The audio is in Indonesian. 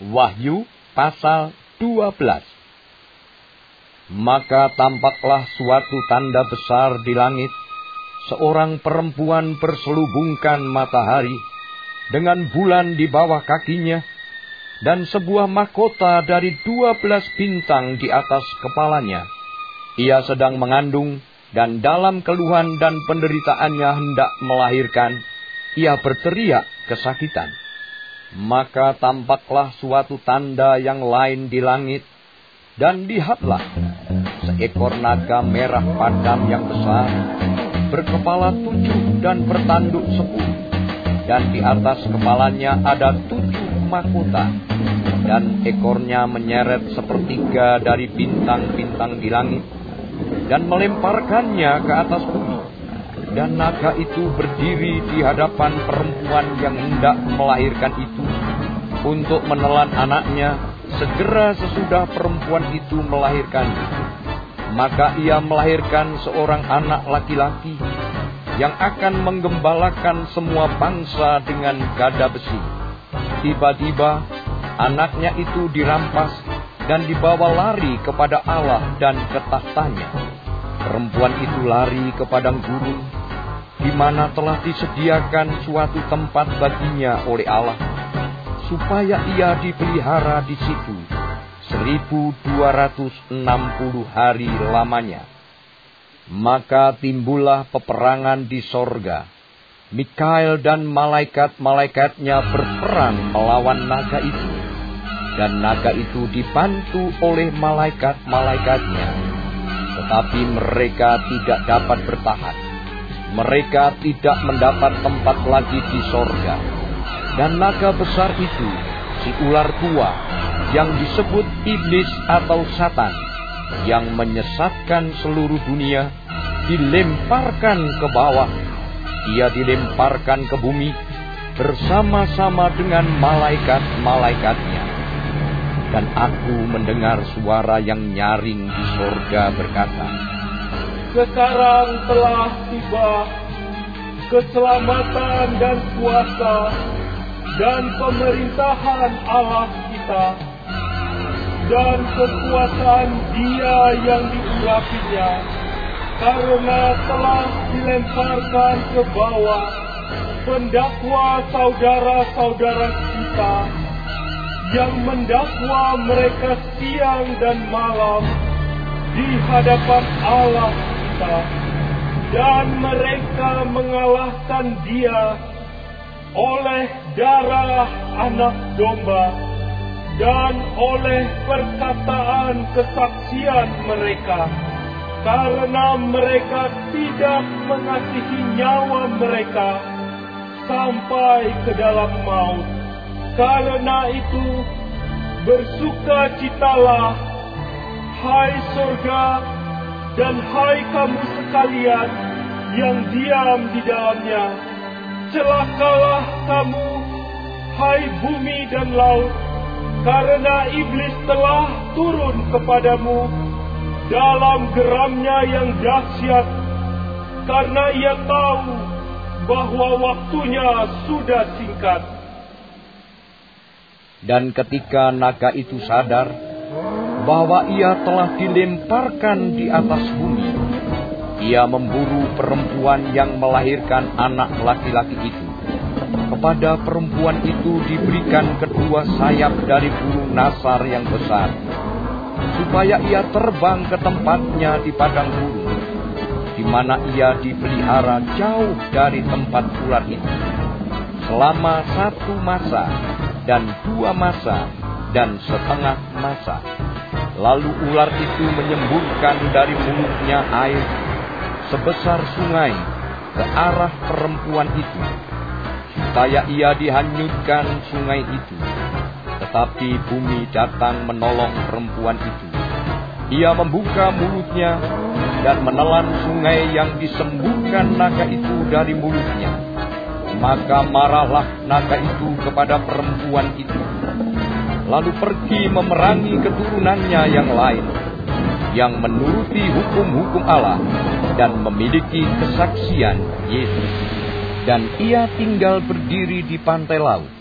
Wahyu pasal 12. Maka tampaklah suatu tanda besar di langit, seorang perempuan berselubungkan matahari, dengan bulan di bawah kakinya, dan sebuah mahkota dari 12 bintang di atas kepalanya. Ia sedang mengandung, dan dalam keluhan dan penderitaannya hendak melahirkan, ia berteriak kesakitan. Maka tampaklah suatu tanda yang lain di langit, dan lihatlah, seekor naga merah padam yang besar, berkepala 7 dan bertanduk 10, dan di atas kepalanya ada 7 mahkota, dan ekornya menyeret sepertiga dari bintang-bintang di langit, dan melemparkannya ke atas bumi. Dan naga itu berdiri di hadapan perempuan yang hendak melahirkan itu, untuk menelan anaknya segera sesudah perempuan itu melahirkannya. Maka ia melahirkan seorang anak laki-laki, yang akan menggembalakan semua bangsa dengan gada besi. Tiba-tiba anaknya itu dirampas dan dibawa lari kepada Allah dan ke tahtanya. Perempuan itu lari ke padang gurun, di mana telah disediakan suatu tempat baginya oleh Allah, supaya ia dipelihara di situ 1260 hari lamanya. Maka timbullah peperangan di sorga. Mikael dan malaikat-malaikatnya berperang melawan naga itu, dan naga itu dibantu oleh malaikat-malaikatnya, tetapi mereka tidak dapat bertahan. Mereka tidak mendapat tempat lagi di sorga. Dan naga besar itu, si ular tua, yang disebut iblis atau Satan, yang menyesatkan seluruh dunia, dilemparkan ke bawah. Ia dilemparkan ke bumi bersama-sama dengan malaikat-malaikatnya. Dan aku mendengar suara yang nyaring di sorga berkata, "Sekarang telah tiba keselamatan dan kuasa dan pemerintahan Allah kita, dan kekuasaan Dia yang diurapinya, karena telah dilemparkan ke bawah pendakwa saudara-saudara kita, yang mendakwa mereka siang dan malam di hadapan Allah kita, dan mereka mengalahkan Dia oleh darah anak domba dan oleh perkataan kesaksian mereka, karena mereka tidak mengasihi nyawa mereka sampai ke dalam maut. Karena itu bersukacitalah, hai surga, dan hai kamu sekalian yang diam di dalamnya. Celakalah kamu, hai bumi dan laut, karena iblis telah turun kepadamu dalam geramnya yang dahsyat, karena ia tahu bahwa waktunya sudah singkat." Dan ketika naga itu sadar bahwa ia telah dilemparkan di atas bumi, ia memburu perempuan yang melahirkan anak laki-laki itu. Kepada perempuan itu diberikan kedua sayap dari burung nasar yang besar, supaya ia terbang ke tempatnya di padang gurun, di mana ia dipelihara jauh dari tempat ular itu, selama 1 masa, dan 2 masa, dan setengah masa. Lalu ular itu menyemburkan dari mulutnya air sebesar sungai ke arah perempuan itu, supaya ia dihanyutkan sungai itu. Tetapi bumi datang menolong perempuan itu. Ia membuka mulutnya dan menelan sungai yang disemburkan naga itu dari mulutnya. Maka marahlah naga itu kepada perempuan itu, lalu pergi memerangi keturunannya yang lain, yang menuruti hukum-hukum Allah dan memiliki kesaksian Yesus. Dan ia tinggal berdiri di pantai laut.